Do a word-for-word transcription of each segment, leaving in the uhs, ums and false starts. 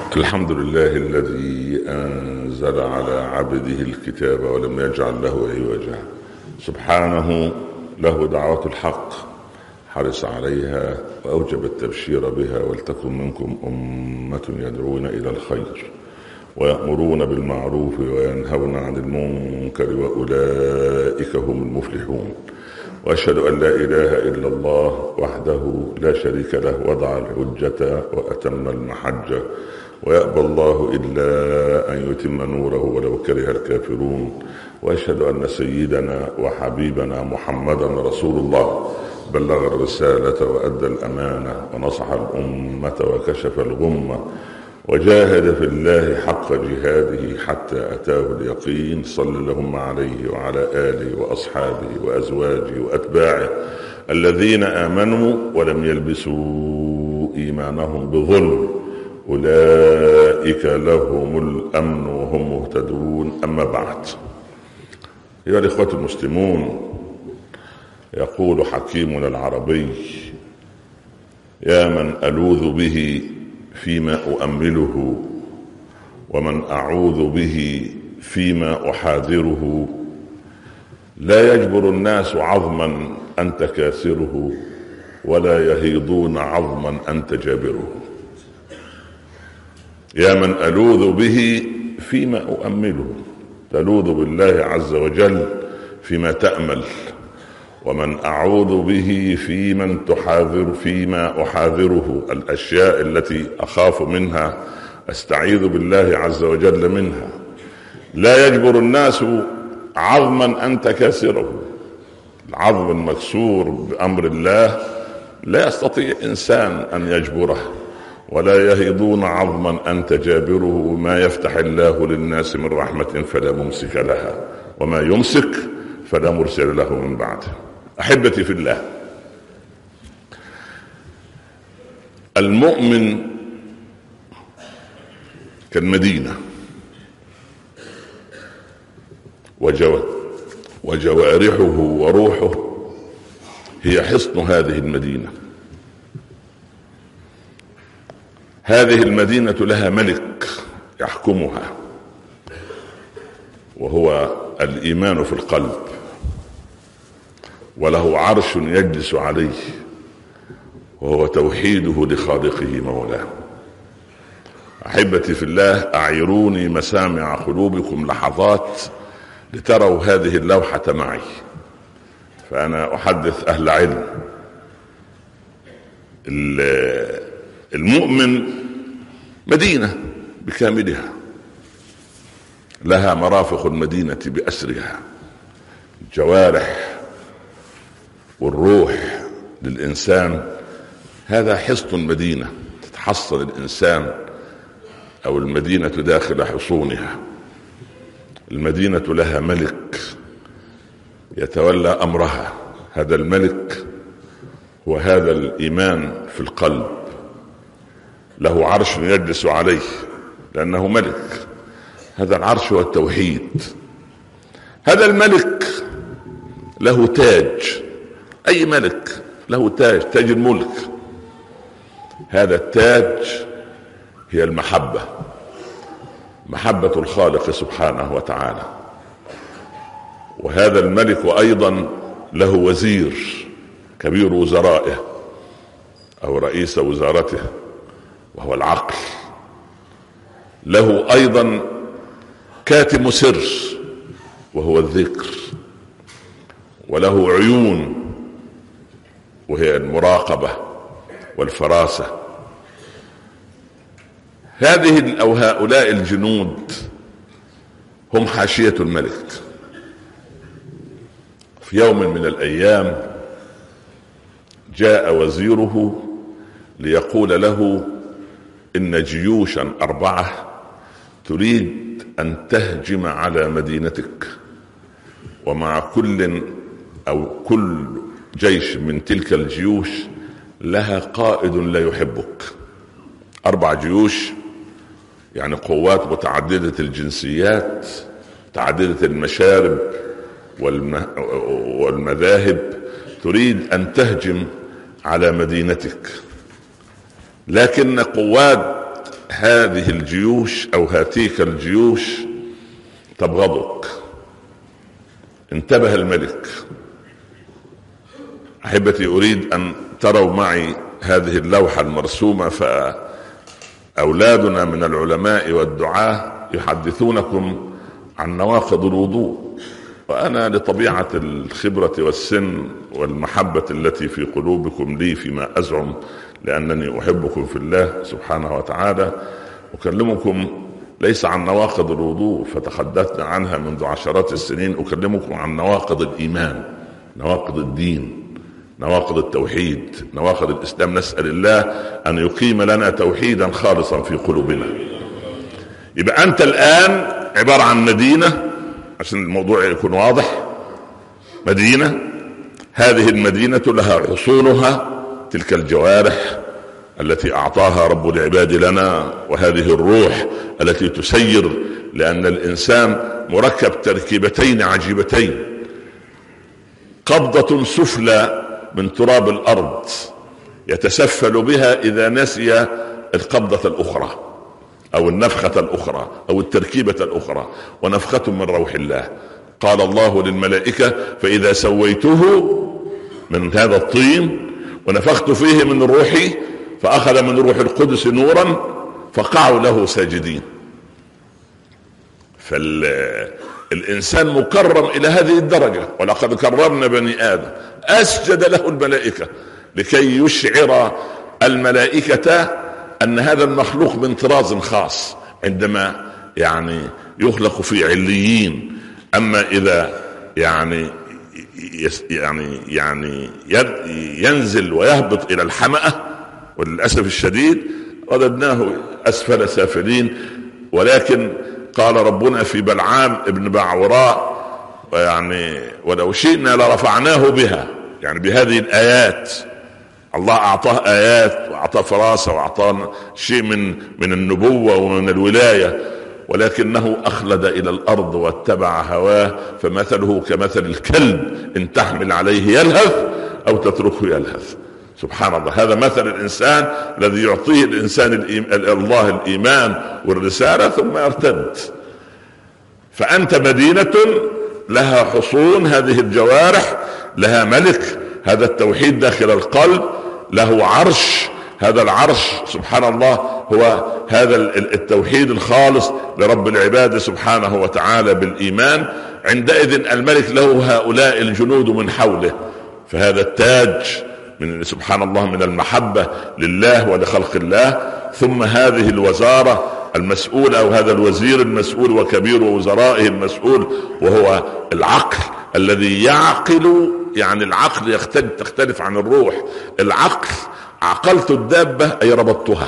الحمد لله الذي أنزل على عبده الكتاب ولم يجعل له عوجا. سبحانه له دعوة الحق حرص عليها وأوجب التبشير بها. ولتكن منكم أمة يدعون إلى الخير ويأمرون بالمعروف وينهون عن المنكر وأولئك هم المفلحون. وأشهد أن لا إله إلا الله وحده لا شريك له وضع الحجة وأتم المحجة ويأبى الله إلا أن يتم نوره ولو كره الكافرون. وأشهد أن سيدنا وحبيبنا محمدا رسول الله بلغ الرسالة وأدى الأمانة ونصح الأمة وكشف الغمة وجاهد في الله حق جهاده حتى أتاه اليقين. صل اللهم عليه وعلى آله وأصحابه وأزواجه وأتباعه الذين آمنوا ولم يلبسوا إيمانهم بظلم أولئك لهم الأمن وهم مهتدون. أما بعد، أيها الإخوة المسلمون، يقول حكيمنا العربي: يا من ألوذ به فيما أؤمله ومن أعوذ به فيما أحاذره، لا يجبر الناس عظما أنت كاسره ولا يهيضون عظما أنت جابره. يا من ألوذ به فيما أؤمله، تلوذ بالله عز وجل فيما تأمل، ومن أعوذ به فيمن تحاذر فيما أحاذره، الأشياء التي أخاف منها أستعيذ بالله عز وجل منها. لا يجبر الناس عظما أنت كاسره، العظم المكسور بأمر الله لا يستطيع إنسان أن يجبره، ولا يهيضون عظما أنت جابره. ما يفتح الله للناس من رحمة فلا ممسك لها وما يمسك فلا مرسل له من بعده. أحبتي في الله، المؤمن كالمدينة وجو وجوارحه وروحه هي حصن هذه المدينة. هذه المدينة لها ملك يحكمها، وهو الإيمان في القلب، وله عرش يجلس عليه، وهو توحيده لخالقه مولاه. أحبتي في الله، أعيروني مسامع قلوبكم لحظات لتروا هذه اللوحة معي. فأنا أحدث أهل علم. المؤمن مدينة بكاملها، لها مرافق المدينة بأسرها، الجوارح والروح للإنسان. هذا حصن المدينة، تتحصن الإنسان أو المدينة داخل حصونها. المدينة لها ملك يتولى أمرها، هذا الملك هو هذا الإيمان في القلب. له عرش يجلس عليه لأنه ملك، هذا العرش هو التوحيد. هذا الملك له تاج، أي ملك له تاج، تاج الملك. هذا التاج هي المحبة، محبة الخالق سبحانه وتعالى. وهذا الملك أيضا له وزير، كبير وزرائه أو رئيس وزارته، وهو العقل. له أيضا كاتم سر، وهو الذكر. وله عيون، وهي المراقبة والفراسة. هذه أو هؤلاء الجنود هم حاشية الملك. في يوم من الأيام جاء وزيره ليقول له إن جيوشا أربعة تريد أن تهجم على مدينتك، ومع كل أو كل جيش من تلك الجيوش لها قائد لا يحبك. أربع جيوش يعني قوات متعددة الجنسيات، متعددة المشارب والمذاهب، تريد أن تهجم على مدينتك. لكن قوات هذه الجيوش او هاتيك الجيوش تبغضك. انتبه الملك. احبتي اريد ان تروا معي هذه اللوحة المرسومة، فاولادنا من العلماء والدعاة يحدثونكم عن نواقض الوضوء، وأنا لطبيعة الخبرة والسن والمحبة التي في قلوبكم لي فيما أزعم، لأنني أحبكم في الله سبحانه وتعالى، أكلمكم ليس عن نواقض الوضوء فتحدثنا عنها منذ عشرات السنين، أكلمكم عن نواقض الإيمان، نواقض الدين، نواقض التوحيد، نواقض الإسلام. نسأل الله أن يقيم لنا توحيدا خالصا في قلوبنا. يبقى أنت الآن عبارة عن مدينة، عشان الموضوع يكون واضح، مدينة، هذه المدينة لها حصونها تلك الجوارح التي أعطاها رب العباد لنا، وهذه الروح التي تسير، لأن الإنسان مركب تركيبتين عجيبتين: قبضة سفلى من تراب الأرض يتسفل بها إذا نسي القبضة الأخرى أو النفخة الأخرى أو التركيبة الأخرى، ونفخة من روح الله. قال الله للملائكة: فإذا سويته من هذا الطين ونفخت فيه من روحي فأخذ من روح القدس نورا فقعوا له ساجدين. فالإنسان مكرم إلى هذه الدرجة، ولقد كرمنا بني آدم. أسجد له الملائكة لكي يشعر الملائكة أن هذا المخلوق من طراز خاص عندما يعني يخلق في عليين. أما إذا يعني يعني يعني ينزل ويهبط إلى الحمأة، وللأسف الشديد رددناه أسفل سافلين. ولكن قال ربنا في بلعام ابن بعوراء: يعني ولو شئنا لرفعناه بها، يعني بهذه الآيات. الله أعطاه آيات وأعطاه فراسة وأعطاه شيء من من النبوة ومن الولاية، ولكنه أخلد إلى الأرض واتبع هواه، فمثله كمثل الكلب إن تحمل عليه يلهث أو تتركه يلهث. سبحان الله، هذا مثل الإنسان الذي يعطيه الإنسان الله الإيمان والرسالة ثم يرتد. فأنت مدينة لها حصون، هذه الجوارح لها ملك، هذا التوحيد داخل القلب، له عرش، هذا العرش سبحان الله هو هذا التوحيد الخالص لرب العباد سبحانه وتعالى بالإيمان. عندئذ الملك له هؤلاء الجنود من حوله، فهذا التاج من سبحان الله من المحبة لله ولخلق الله. ثم هذه الوزارة المسؤولة، أو هذا الوزير المسؤول وكبير وزرائه المسؤول، وهو العقل الذي يعقل. يعني العقل تختلف عن الروح. العقل عقلت الدابة أي ربطتها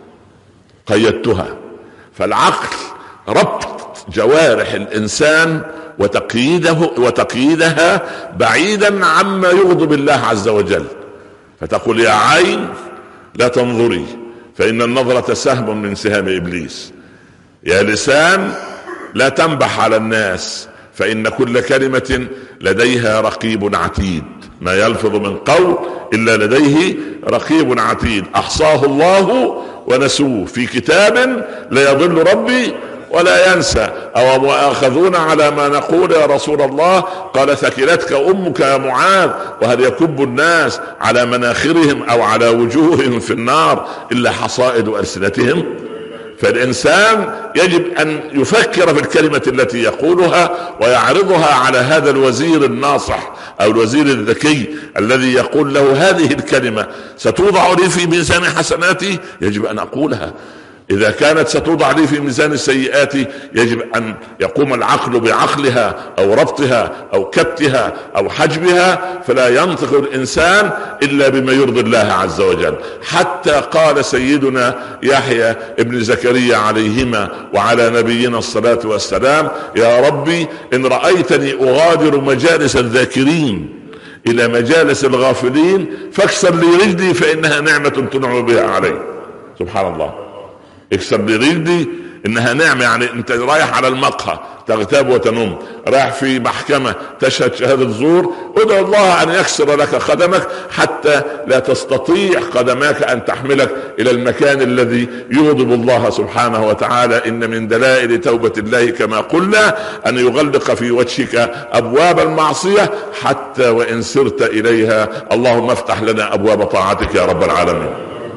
قيدتها، فالعقل ربط جوارح الإنسان وتقييده وتقييدها بعيدا عما يغضب الله عز وجل. فتقول: يا عين لا تنظري فإن النظرة سهم من سهام إبليس. يا لسان لا تنبح على الناس فإن كل كلمة لديها رقيب عتيد. ما يلفظ من قول إلا لديه رقيب عتيد، أحصاه الله ونسوه في كتاب لا يضل ربي ولا ينسى. أو مؤاخذون على ما نقول يا رسول الله؟ قال: ثكلتك أمك يا معاذ، وهل يكب الناس على مناخرهم أو على وجوههم في النار إلا حصائد ألسنتهم؟ فالإنسان يجب أن يفكر في الكلمة التي يقولها ويعرضها على هذا الوزير الناصح أو الوزير الذكي الذي يقول له: هذه الكلمة ستوضع لي في ميزان حسناتي، يجب أن أقولها. إذا كانت ستوضع لي في ميزان السيئات يجب أن يقوم العقل بعقلها أو ربطها أو كبتها أو حجبها، فلا ينطق الإنسان إلا بما يرضي الله عز وجل. حتى قال سيدنا يحيى ابن زكريا عليهما وعلى نبينا الصلاة والسلام: يا ربي إن رأيتني أغادر مجالس الذاكرين إلى مجالس الغافلين فاكسر لي رجلي فإنها نعمة تنعم بها علي. سبحان الله، اكسر لي رجلي انها نعمة. يعني انت رايح على المقهى تغتاب وتنم، راح في محكمة تشهد شهادة زور، ادعو الله ان يكسر لك قدمك حتى لا تستطيع قدماك ان تحملك الى المكان الذي يغضب الله سبحانه وتعالى. ان من دلائل توبة الله كما قلنا ان يغلق في وجهك ابواب المعصية حتى وان سرت اليها. اللهم افتح لنا ابواب طاعتك يا رب العالمين.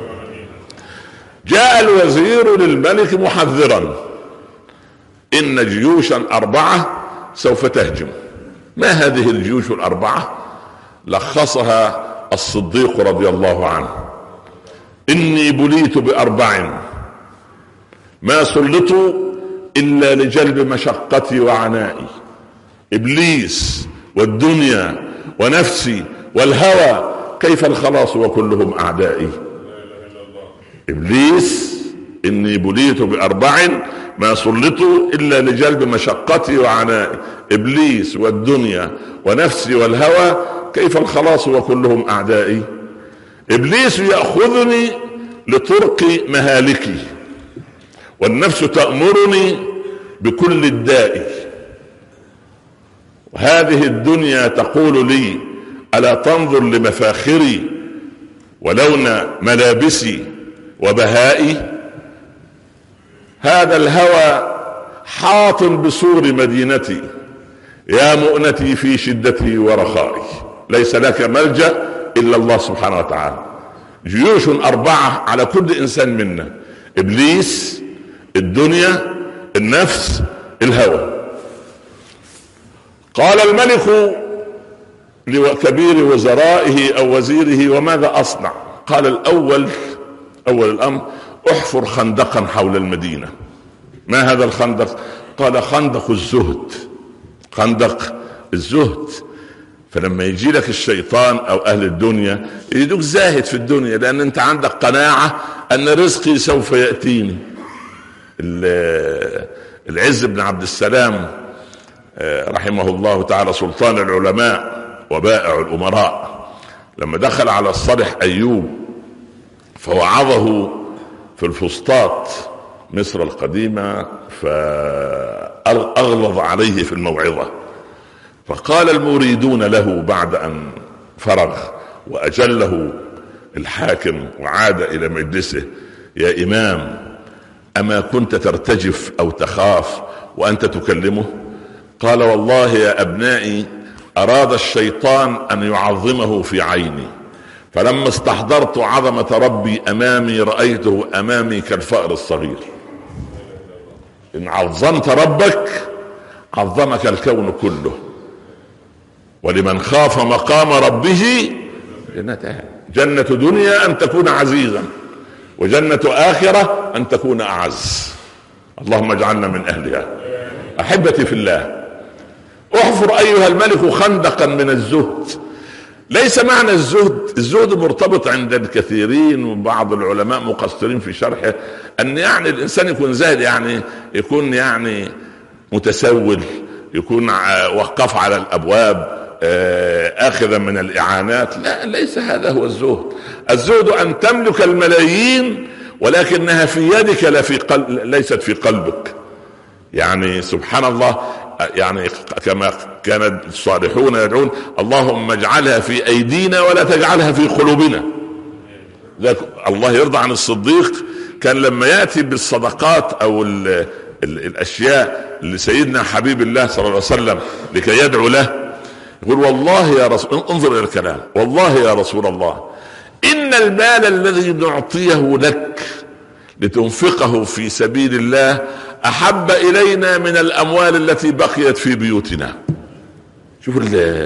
جاء الوزير للملك محذرا إن جيوشا أربعة سوف تهجم. ما هذه الجيوش الأربعة؟ لخصها الصديق رضي الله عنه: إني بليت بأربع ما سلطوا إلا لجلب مشقتي وعنائي، إبليس والدنيا ونفسي والهوى، كيف الخلاص وكلهم أعدائي. إبليس إني بليت بأربع ما سلطوا إلا لجلب مشقتي وعنائي، إبليس والدنيا ونفسي والهوى، كيف الخلاص وكلهم أعدائي. إبليس يأخذني لطرق مهالكي، والنفس تأمرني بكل الداء، وهذه الدنيا تقول لي ألا تنظر لمفاخري ولون ملابسي وبهائي. هذا الهوى حاط بسور مدينتي، يا مؤنتي في شدتي ورخائي، ليس لك ملجأ إلا الله سبحانه وتعالى. جيوش أربعة على كل إنسان منا: إبليس، الدنيا، النفس، الهوى. قال الملك لكبير وزرائه أو وزيره: وماذا أصنع؟ قال: الأول أول الأمر احفر خندقا حول المدينة. ما هذا الخندق؟ قال: خندق الزهد، خندق الزهد. فلما يجي لك الشيطان أو أهل الدنيا يدوك زاهد في الدنيا، لأن أنت عندك قناعة أن رزقي سوف يأتيني. العز بن عبد السلام رحمه الله تعالى سلطان العلماء وبائع الأمراء، لما دخل على الصالح أيوب فوعظه في الفسطاط مصر القديمة، فأغلظ عليه في الموعظة، فقال المريدون له بعد أن فرغ وأجله الحاكم وعاد إلى مجلسه: يا إمام، أما كنت ترتجف أو تخاف وأنت تكلمه؟ قال: والله يا أبنائي أراد الشيطان أن يعظمه في عيني، فلما استحضرت عظمة ربي أمامي رأيته أمامي كالفأر الصغير. إن عظمت ربك عظمك الكون كله، ولمن خاف مقام ربه جنتان: جنة دنيا أن تكون عزيزا، وجنة آخرة أن تكون أعز. اللهم اجعلنا من أهلها. أحبتي في الله، احفر أيها الملك خندقا من الزهد. ليس معنى الزهد، الزهد مرتبط عند الكثيرين وبعض العلماء مقصرين في شرحه أن يعني الإنسان يكون زاهد، يعني يكون يعني متسول، يكون وقف على الأبواب آخذا من الإعانات. لا، ليس هذا هو الزهد. الزهد أن تملك الملايين ولكنها في يدك لا في قلب، ليست في قلبك. يعني سبحان الله، يعني كما كان الصالحون يدعون: اللهم اجعلها في أيدينا ولا تجعلها في قلوبنا. الله يرضى عن الصديق، كان لما يأتي بالصدقات أو ال ال الأشياء لسيدنا حبيب الله صلى الله عليه وسلم لكي يدعو له، يقول: والله يا رسول، انظر إلى الكلام، والله يا رسول الله إن المال الذي نعطيه لك لتنفقه في سبيل الله أحب إلينا من الأموال التي بقيت في بيوتنا. شوفوا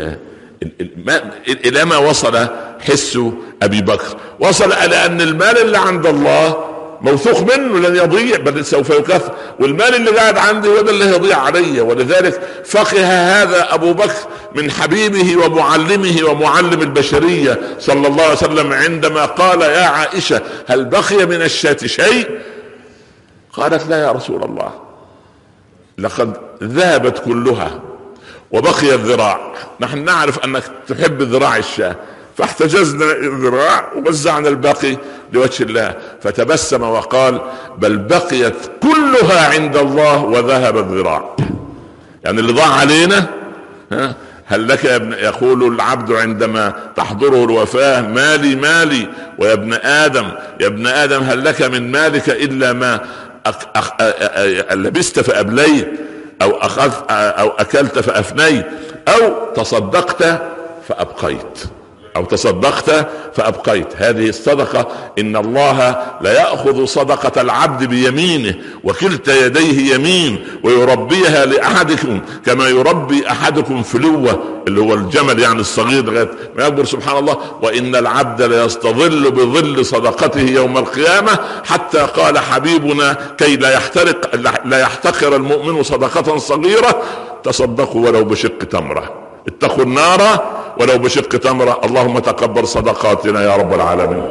إلى ما وصل حس أبي بكر، وصل إلى أن المال اللي عند الله موثوق منه لن يضيع بل سوف يكثر، والمال اللي قاعد عندي هو ده اللي يضيع علي. ولذلك فقه هذا أبو بكر من حبيبه ومعلمه ومعلم البشرية صلى الله عليه وسلم عندما قال: يا عائشة هل بقي من الشاة شيء؟ قالت: لا يا رسول الله، لقد ذهبت كلها وبقي الذراع. نحن نعرف أنك تحب ذراع الشاة، فاحتجزنا الذراع ووزعنا الباقي لوجه الله. فتبسم وقال: بل بقيت كلها عند الله وذهب الذراع. يعني اللي ضاع علينا. ها هل لك يا ابن، يقول العبد عندما تحضره الوفاة مالي مالي، ويا ابن آدم يا ابن آدم هل لك من مالك إلا ما أك أخ لبست فأبليت، أو أخذت أو أكلت فأفنيت، أو تصدقت فأبقيت، أو تصدقت فأبقيت. هذه الصدقة إن الله لا يأخذ صدقة العبد بيمينه وكلتا يديه يمين، ويربيها لأحدكم كما يربي أحدكم فلوة، اللي هو الجمل يعني الصغير لغاية ما يكبر. سبحان الله. وإن العبد لا يستظل بظل صدقته يوم القيامة، حتى قال حبيبنا كي لا يحترق لا يحتقر المؤمن صدقة صغيرة، تصدقوا ولو بشق تمرة، اتقوا النار ولو بشق تمرة. اللهم تقبل صدقاتنا يا رب العالمين.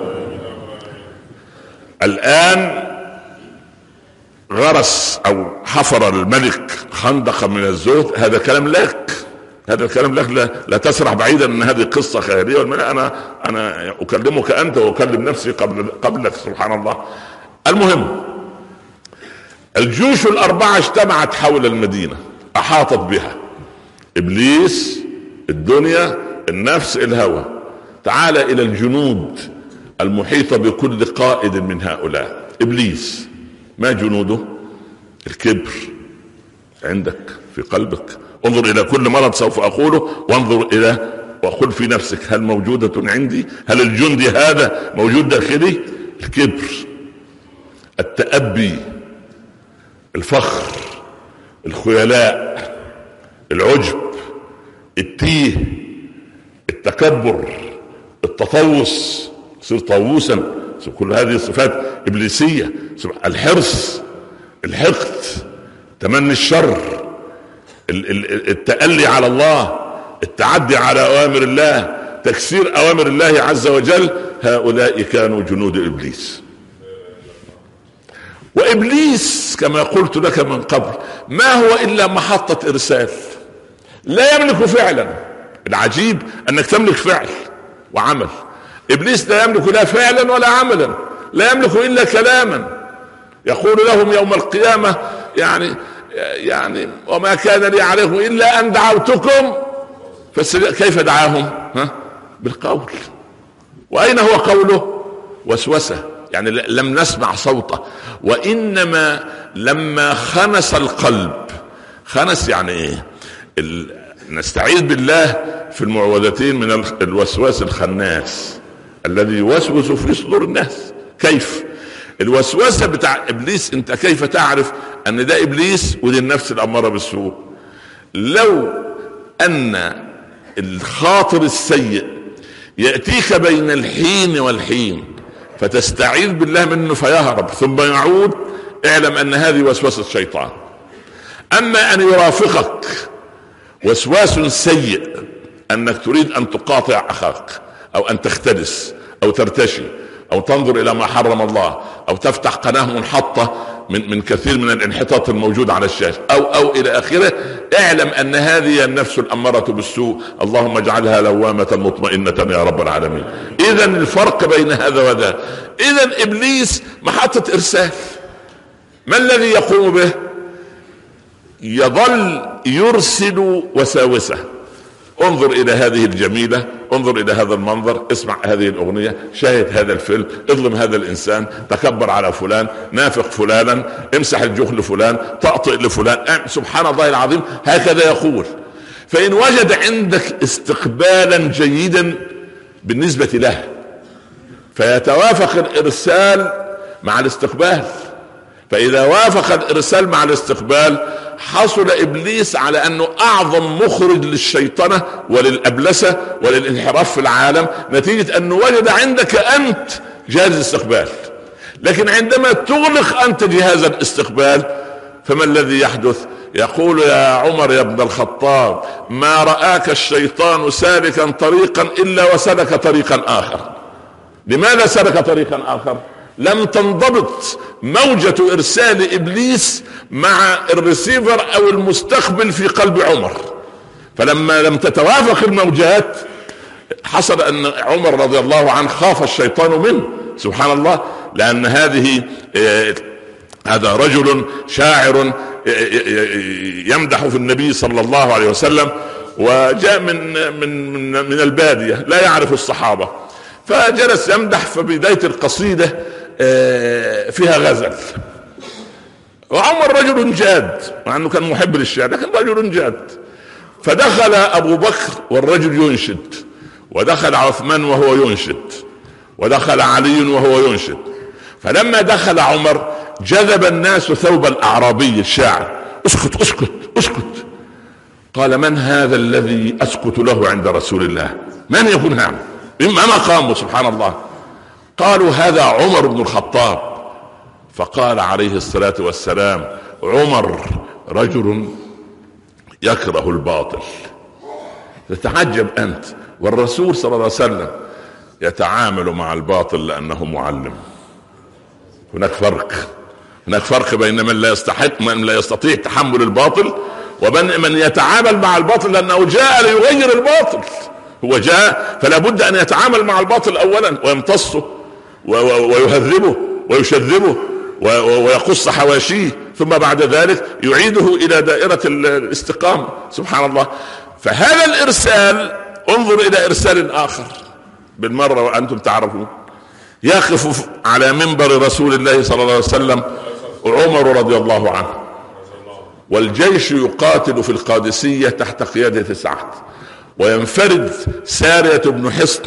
الآن غرس أو حفر الملك خندقا من الزهد. هذا كلام لك، هذا الكلام لك، لا, لا تسرح بعيدا ان هذه قصة خيالية. انا انا اكلمك انت واكلم نفسي قبل قبلك. سبحان الله. المهم، الجيوش الاربعة اجتمعت حول المدينة، احاطت بها ابليس، الدنيا، النفس، الهوى. تعال الى الجنود المحيطة بكل قائد من هؤلاء. ابليس ما جنوده؟ الكبر عندك في قلبك. انظر الى كل مرض سوف اقوله، وانظر الى وقل في نفسك هل موجودة عندي؟ هل الجندي هذا موجود داخلي؟ الكبر، التأبي، الفخر، الخيلاء، العجب، التيه، التكبر، التطوس، صير طاووسا. كل هذه صفات إبليسية. الحرص، الحقد، تمني الشر، التألي على الله، التعدي على أوامر الله، تكسير أوامر الله عز وجل. هؤلاء كانوا جنود إبليس. وإبليس كما قلت لك من قبل ما هو إلا محطة إرسال، لا يملك فعلا. العجيب أنك تملك فعل وعمل. إبليس لا يملك لا فعلا ولا عملا، لا يملك إلا كلاما. يقول لهم يوم القيامة يعني يعني وما كان لي عليكم إلا أن دعوتكم، كيف دعاهم؟ ها؟ بالقول. وأين هو قوله؟ وسوسة، يعني لم نسمع صوته. وإنما لما خنس القلب، خنس يعني إيه؟ نستعيذ بالله في المعوذتين من الوسواس الخناس الذي يوسوس في صدور الناس. كيف الوسوسة بتاع إبليس؟ أنت كيف تعرف أن ده إبليس ودي النفس الأمارة بالسوء؟ لو أن الخاطر السيء يأتيك بين الحين والحين فتستعيذ بالله منه فيهرب ثم يعود، اعلم أن هذه وسوسة الشيطان. أما أن يرافقك وسواس سيء أنك تريد أن تقاطع أخاك، أو أن تختلس، أو ترتشي، أو تنظر إلى ما حرم الله، أو تفتح قناة منحطة من من كثير من الانحطاط الموجود على الشاشة، أو أو إلى آخره، اعلم أن هذه النفس الأمارة بالسوء. اللهم اجعلها لوامة مطمئنة يا رب العالمين. إذن الفرق بين هذا وذا. إذن إبليس محطة إرسال. ما الذي يقوم به؟ يظل يرسل وساوسه. انظر الى هذه الجميلة، انظر الى هذا المنظر، اسمع هذه الاغنية، شاهد هذا الفيلم، اظلم هذا الانسان، تكبر على فلان، نافق فلانا، امسح الجوخ لفلان، تأطئ لفلان. سبحان الله العظيم. هكذا يقول. فان وجد عندك استقبالا جيدا بالنسبة له فيتوافق الارسال مع الاستقبال. فاذا وافق الارسال مع الاستقبال حصل ابليس على انه اعظم مخرج للشيطنة وللابلسة وللانحراف في العالم، نتيجة انه وجد عندك انت جهاز الاستقبال. لكن عندما تغلق انت جهاز الاستقبال فما الذي يحدث؟ يقول يا عمر يا ابن الخطاب ما رآك الشيطان سالكا طريقا الا وسلك طريقا اخر. لماذا سلك طريقا اخر؟ لم تنضبط موجة ارسال ابليس مع الرسيفر او المستقبل في قلب عمر. فلما لم تتوافق الموجات حصل ان عمر رضي الله عنه خاف الشيطان منه. سبحان الله. لان هذه آه هذا رجل شاعر يمدح في النبي صلى الله عليه وسلم، وجاء من من من, من البادية لا يعرف الصحابة، فجلس يمدح. في بداية القصيدة فيها غزل، وعمر رجل جاد مع انه كان محب للشعر لكن رجل جاد. فدخل ابو بكر والرجل ينشد، ودخل عثمان وهو ينشد، ودخل علي وهو ينشد. فلما دخل عمر جذب الناس ثوب الاعرابي الشاعر: اسكت اسكت اسكت. قال: من هذا الذي اسكت له عند رسول الله؟ من يكون هذا؟ ما مقامه؟ سبحان الله. قالوا: هذا عمر بن الخطاب. فقال عليه الصلاة والسلام: عمر رجل يكره الباطل. تتعجب أنت، والرسول صلى الله عليه وسلم يتعامل مع الباطل لأنه معلم. هناك فرق هناك فرق بين من لا يستحق من لا يستطيع تحمل الباطل، ومن من يتعامل مع الباطل لأنه جاء ليغير الباطل. هو جاء فلا بد أن يتعامل مع الباطل أولا ويمتصه ويهذبه ويشذبه ويقص حواشيه، ثم بعد ذلك يعيده إلى دائرة الاستقامة. سبحان الله. فهذا الإرسال، انظر إلى إرسال آخر بالمرة وأنتم تعرفون. يقف على منبر رسول الله صلى الله عليه وسلم عمر رضي الله عنه، والجيش يقاتل في القادسية تحت قيادة سعد، وينفرد سارية بن حصن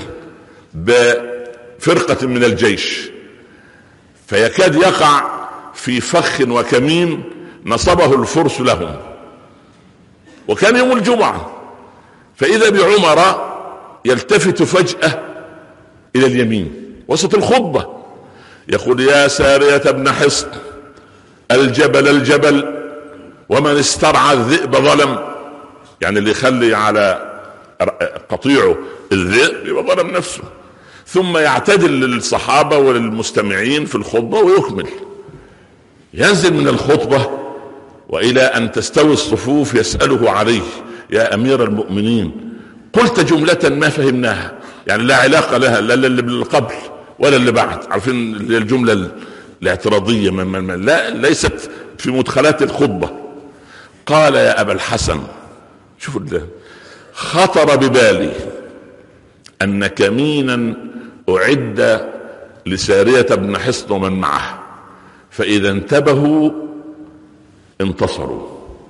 بفرقة من الجيش، فيكاد يقع في فخ وكمين نصبه الفرس لهم. وكان يوم الجمعة، فإذا بعمر يلتفت فجأة إلى اليمين وسط الخطبة يقول: يا سارية بن حصن، الجبل الجبل، ومن استرعى الذئب ظلم. يعني اللي يخلي على قطيعه الذئب يبقى ظلم نفسه. ثم يعتدل للصحابة وللمستمعين في الخطبة ويكمل. ينزل من الخطبة وإلى أن تستوي الصفوف يسأله عليه: يا أمير المؤمنين، قلت جملة ما فهمناها، يعني لا علاقة لها لا اللي قبل ولا اللي بعد. عارفين الجملة الاعتراضية من من من لا ليست في مدخلات الخطبة. قال: يا أبا الحسن، شوفوا الله، خطر ببالي أن كمينا أعد لسارية بن حصن ومن معه، فإذا انتبهوا انتصروا.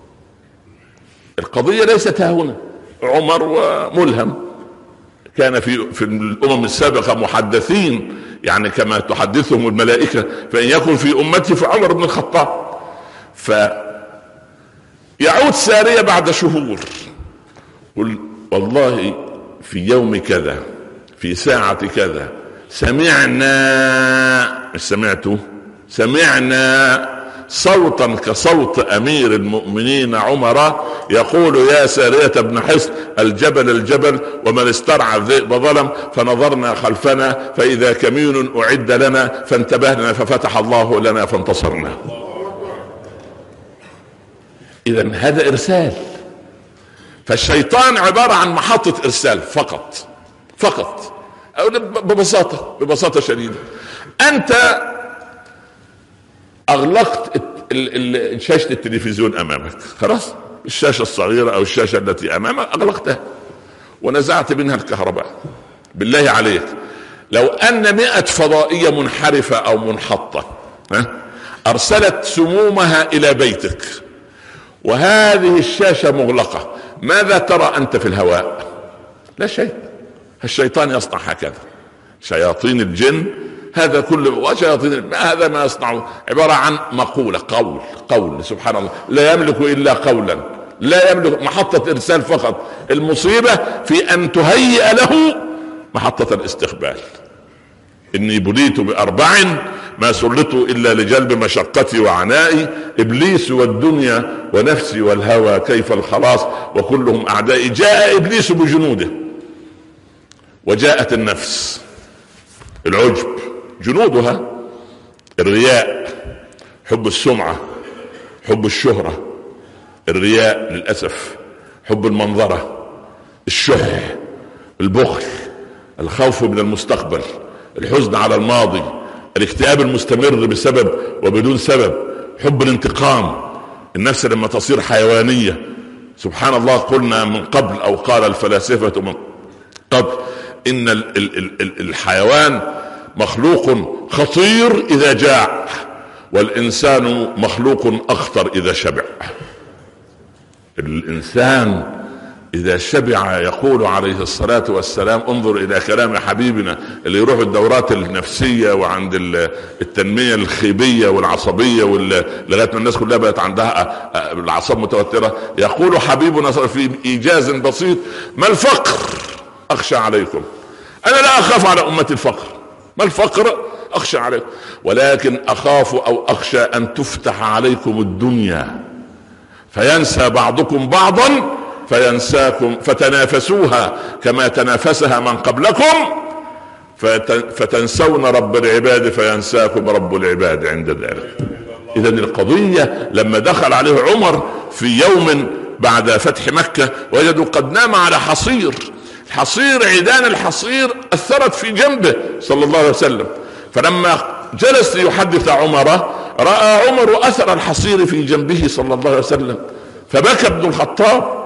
القضية ليست ها هنا. عمر وملهم، كان في في الأمم السابقة محدثين، يعني كما تحدثهم الملائكة، فإن يكن في أمتي فعمر بن الخطاب. فيعود سارية بعد شهور، قل: والله في يوم كذا في ساعة كذا سمعنا، مش سمعته، سمعنا صوتا كصوت أمير المؤمنين عمر يقول: يا سارية بن حصن، الجبل الجبل، ومن استرعى الذئب ظلم. فنظرنا خلفنا فإذا كمين أعد لنا، فانتبهنا ففتح الله لنا فانتصرنا. إذن هذا إرسال. فالشيطان عبارة عن محطة إرسال فقط فقط أو ببساطة ببساطة شديدة. أنت أغلقت شاشة التلفزيون أمامك، خلاص، الشاشة الصغيرة أو الشاشة التي أمامك أغلقتها ونزعت منها الكهرباء. بالله عليك، لو أن مئة فضائية منحرفة أو منحطة أرسلت سمومها إلى بيتك وهذه الشاشة مغلقة، ماذا ترى أنت في الهواء؟ لا شيء. الشيطان يصنع هكذا، شياطين الجن هذا كله، وشياطين هذا ما يصنعه عبارة عن مقولة، قول قول سبحان الله، لا يملك إلا قولا، لا يملك، محطة إرسال فقط. المصيبة في أن تهيئ له محطة الاستقبال. إني بليت بأربع ما سلطوا إلا لجلب مشقتي وعنائي، إبليس والدنيا ونفسي والهوى، كيف الخلاص وكلهم أعدائي. جاء إبليس بجنوده، وجاءت النفس العجب جنودها، الرياء، حب السمعة، حب الشهرة، الرياء للأسف، حب المنظرة، الشح، البخل، الخوف من المستقبل، الحزن على الماضي، الاكتئاب المستمر بسبب وبدون سبب، حب الانتقام، النفس لما تصير حيوانية. سبحان الله، قلنا من قبل أو قال الفلاسفة من قبل إن الحيوان مخلوق خطير إذا جاع، والإنسان مخلوق أخطر إذا شبع. الإنسان إذا شبع، يقول عليه الصلاة والسلام، انظر إلى كلام حبيبنا اللي يروح الدورات النفسية وعند التنمية الخيبية والعصبية لغاية ما الناس كلها بقت عندها الأعصاب متوترة. يقول حبيبنا في إيجاز بسيط: ما الفقر أخشى عليكم، أنا لا أخاف على أمتي الفقر، ما الفقر أخشى عليكم، ولكن أخاف أو أخشى أن تفتح عليكم الدنيا فينسى بعضكم بعضا فينساكم، فتنافسوها كما تنافسها من قبلكم فتنسون رب العباد فينساكم رب العباد عند ذلك. إذن القضية لما دخل عليه عمر في يوم بعد فتح مكة وجدوا قد نام على حصير، الحصير عيدان الحصير أثرت في جنبه صلى الله عليه وسلم، فلما جلس يحدث عمر رأى عمر أثر الحصير في جنبه صلى الله عليه وسلم، فبكى ابن الخطاب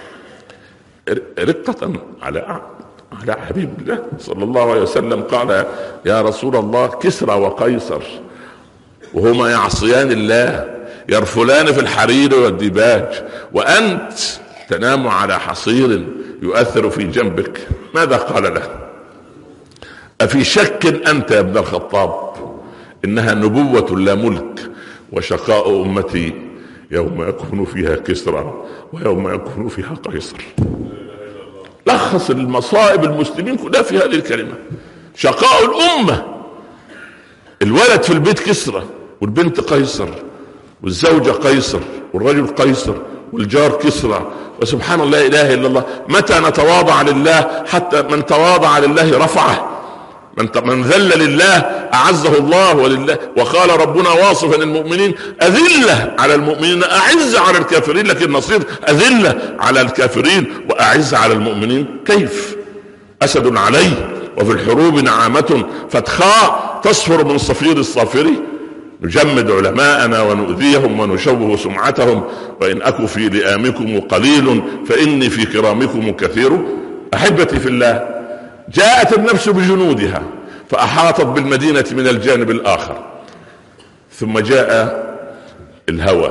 رقة على على حبيب الله صلى الله عليه وسلم. قال: يا رسول الله، كسرى وقيصر وهما يعصيان الله، يرفلان في الحرير والديباج، وأنت تنام على حصير يؤثر في جنبك، ماذا قال له؟ أفي شك أنت يا ابن الخطاب؟ إنها نبوة لا ملك، وشقاء أمتي يوم يكون فيها كسرى ويوم يكون فيها قيصر. لخص المصائب المسلمين كلها في هذه الكلمة: شقاء الأمة. الولد في البيت كسرى والبنت قيصر والزوجة قيصر والرجل قيصر والجار كسرى، وسبحان الله، إله إلا الله. متى نتواضع لله؟ حتى من تواضع لله رفعه، من من ذل لله أعزه الله. ولله وقال ربنا واصفا المؤمنين: أذلة على المؤمنين أعز على الكافرين، لكن نصير أذلة على الكافرين وأعز على المؤمنين. كيف؟ أسد عليه وفي الحروب نعامة فتخاء تصفر من صفير الصافر. نجمد علماءنا ونؤذيهم ونشوه سمعتهم، وإن أكو في لئامكم قليل فإني في كرامكم كثير. أحبتي في الله، جاءت النفس بجنودها فأحاطت بالمدينة من الجانب الآخر، ثم جاء الهوى.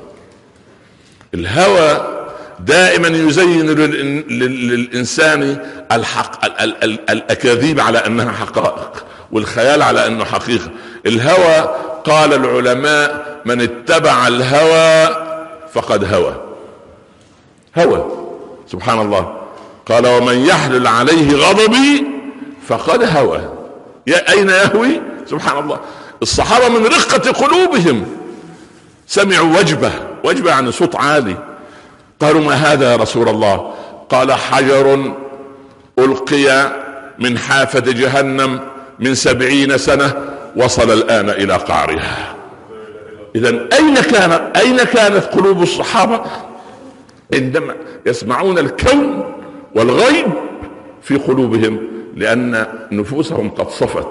الهوى دائما يزين للإنسان الحق الأكاذيب على أنها حقائق والخيال على أنه حقيقة. الهوى قال العلماء: من اتبع الهوى فقد هوى. هوى، سبحان الله. قال: ومن يحلل عليه غضبي فقد هوى. يا أين يهوي؟ سبحان الله. الصحابة من رقة قلوبهم سمعوا وجبة، وجبة عن صوت عالي، قالوا: ما هذا يا رسول الله؟ قال: حجر ألقي من حافة جهنم من سبعين سنة وصل الآن إلى قعرها. إذن أين كان أين كانت قلوب الصحابة عندما يسمعون الكون والغيب في قلوبهم؟ لأن نفوسهم قد صفت.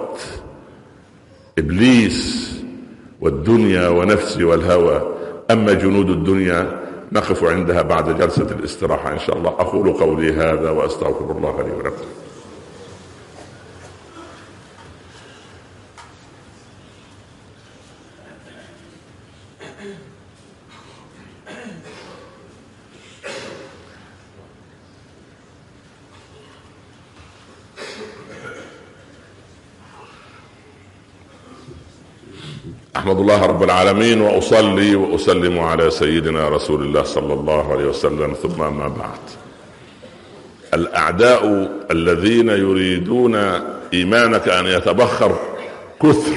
إبليس والدنيا ونفسي والهوى. أما جنود الدنيا نقف عندها بعد جلسة الاستراحة إن شاء الله. أقول قولي هذا وأستغفر الله لي ولكم. أحمد الله رب العالمين، وأصلي وأسلم على سيدنا رسول الله صلى الله عليه وسلم، ثم ما بعد. الأعداء الذين يريدون إيمانك أن يتبخر كثر،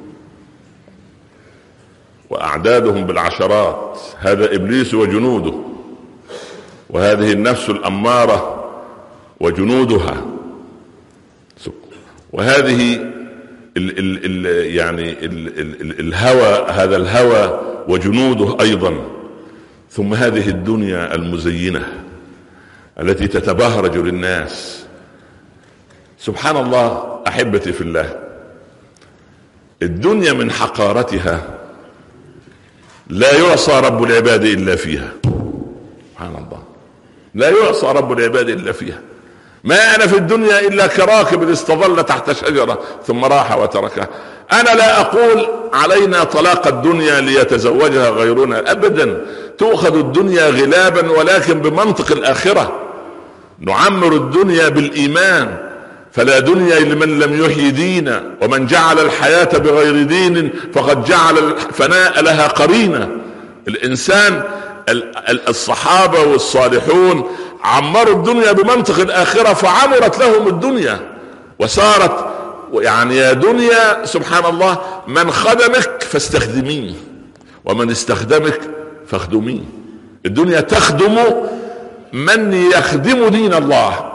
وأعدادهم بالعشرات. هذا إبليس وجنوده، وهذه النفس الأمارة وجنودها، وهذه ال ال ال يعني ال ال الهوى، هذا الهوى وجنوده أيضا. ثم هذه الدنيا المزينة التي تتبهرج للناس. سبحان الله. أحبتي في الله، الدنيا من حقارتها لا يعصى رب العباد إلا فيها. سبحان الله، لا يعصى رب العباد إلا فيها. ما أنا في الدنيا إلا كراكب استظل تحت شجرة ثم راح وتركها. أنا لا أقول علينا طلاق الدنيا ليتزوجها غيرنا أبدا، تؤخذ الدنيا غلابا ولكن بمنطق الآخرة. نعمر الدنيا بالإيمان، فلا دنيا لمن لم يحيي دينا، ومن جعل الحياة بغير دين فقد جعل الفناء لها قرينة. الإنسان الصحابة والصالحون عمروا الدنيا بمنطق الآخرة فعمرت لهم الدنيا وصارت يعني يا دنيا سبحان الله من خدمك فاستخدميه ومن استخدمك فاخدميه. الدنيا تخدم من يخدم دين الله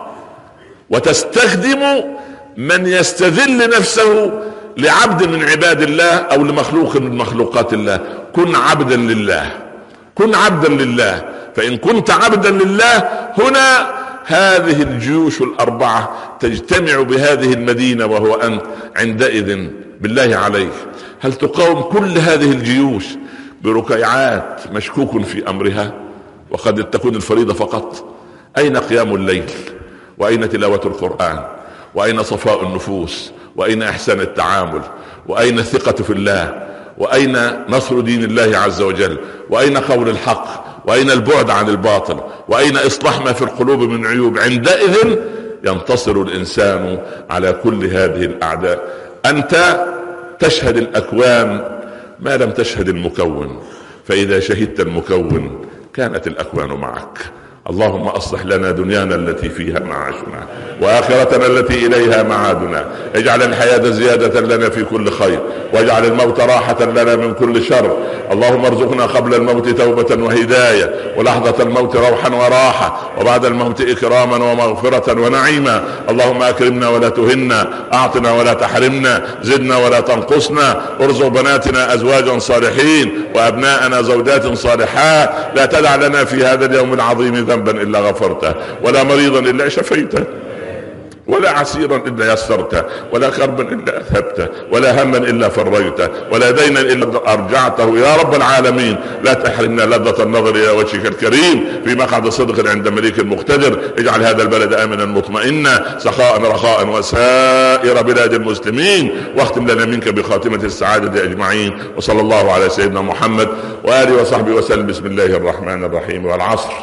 وتستخدم من يستذل نفسه لعبد من عباد الله أو لمخلوق من مخلوقات الله. كن عبدا لله، كن عبدا لله. فإن كنت عبدا لله هنا هذه الجيوش الأربعة تجتمع بهذه المدينة وهو أنت عندئذ بالله عليك هل تقاوم كل هذه الجيوش بركيعات مشكوك في أمرها وقد تكون الفريضة فقط؟ أين قيام الليل؟ وأين تلاوة القرآن؟ وأين صفاء النفوس؟ وأين إحسان التعامل؟ وأين الثقة في الله؟ وأين نصر دين الله عز وجل؟ وأين قول الحق؟ وأين البعد عن الباطل؟ وأين إصلاح ما في القلوب من عيوب؟ عندئذ ينتصر الإنسان على كل هذه الأعداء. أنت تشهد الأكوان ما لم تشهد المكون، فإذا شهدت المكون كانت الأكوان معك. اللهم أصلح لنا دنيانا التي فيها معاشنا وآخرتنا التي إليها معادنا. اجعل الحياة زيادة لنا في كل خير واجعل الموت راحة لنا من كل شر. اللهم ارزقنا قبل الموت توبة وهداية ولحظة الموت روحا وراحة وبعد الموت إكراما ومغفرة ونعيما. اللهم أكرمنا ولا تهنا، أعطنا ولا تحرمنا، زدنا ولا تنقصنا، ارزق بناتنا أزواجا صالحين وأبناءنا زوجات صالحات. لا تدع لنا في هذا اليوم العظيم ذنبا إلا غفرته، ولا مريضا إلا شفيته، ولا عسيرا إلا يسرته، ولا كربا إلا أذهبته، ولا هما إلا فريته، ولا دينا إلا أرجعته يا رب العالمين. لا تحرمنا لذة النظر إلى وجهك الكريم في مقعد صدق عند مليك مقتدر. اجعل هذا البلد آمنا مطمئنا سخاء رخاء وسائر بلاد المسلمين، واختم لنا منك بخاتمة السعادة أجمعين. وصلى الله على سيدنا محمد وآله وصحبه وسلم. بسم الله الرحمن الرحيم. والعصر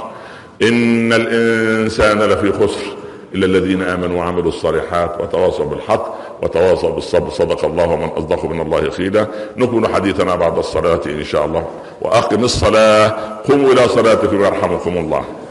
إن الإنسان لفي خسر إلا الذين آمنوا وعملوا الصالحات وتواصوا بالحق وتواصوا بالصبر. صدق الله ومن أصدق من الله قيلا. نكمل حديثنا بعد الصلاة إن شاء الله. وأقم الصلاة، قوموا إلى صلاتكم يرحمكم الله.